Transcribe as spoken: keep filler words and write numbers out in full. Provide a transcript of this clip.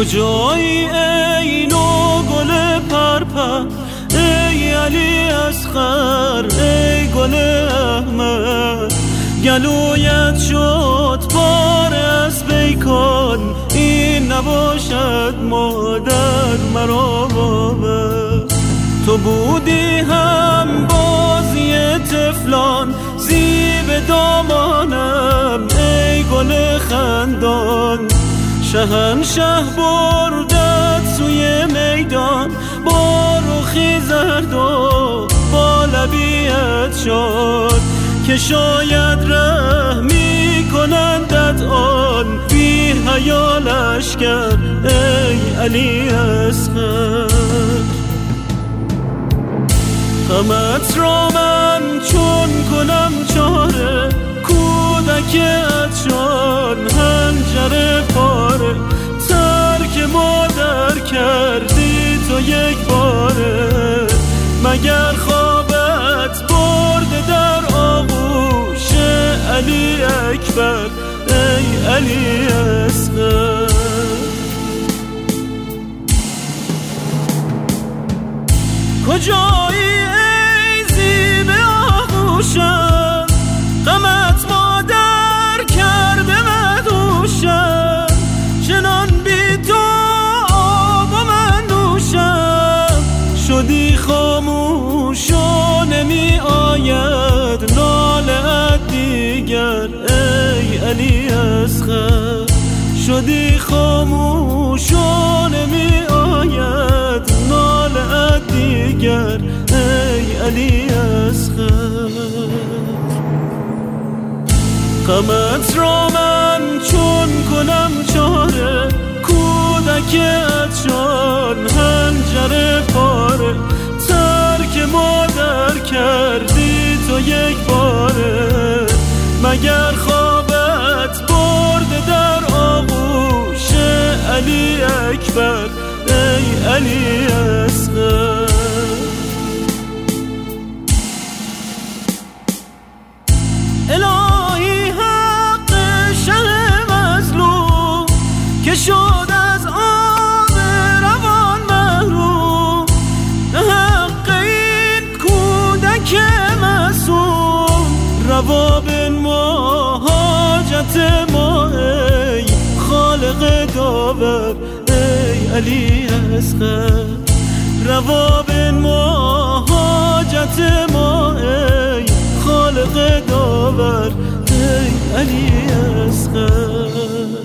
کجایی ای نو گل پرپر، ای علی اصغر ای گل احمد. گلویت شد بار از بیکن، این نباشد مادر مرا باور. تو بودی هم بازی طفلان، زیب دامانم ای گل خندان. شهنشه بردت سوی میدان، با رخی زرد و با لبیت شد، که شاید رحمی کنندت آن بی حیا لشکر ای علی اصغر. غمت را من چون کنم چاره، کودکت شان هنجر پاره. ترک مادر کردی تو یک باره، مگر خوابت برده در آغوش علی اکبر ای علی اصغر. کجایی ای زیب آغوشم، غمت مادر کرده مدوشم. چنان بی تو آب و من نوشم، شدی خاموش و نمی آید ناله دیگر ای علی اصغر. شدی خاموش و نمی آید ناله دیگر ای علی اصغر. غمت را من چون کنم چاره، کودکت شان هنجر پاره. ترک مادر کردی تو یک باره، مگر خوابت برده در آغوش علی اکبر ای علی اصغر. الهی حق شه مظلوم، که شد از آب روان محروم. حق این کودک معصوم، روا بنما حاجت ما ای خالق داور ای علی اصغر. روا بنما حاجت ما ای خالق داور ای علی اصغر.